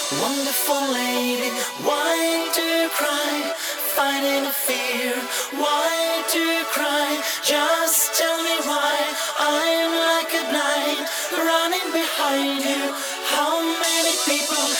Wonderful lady, why do you cry? Fighting a fear, why do you cry? Just tell me why. I'm like a blind running behind you. How many people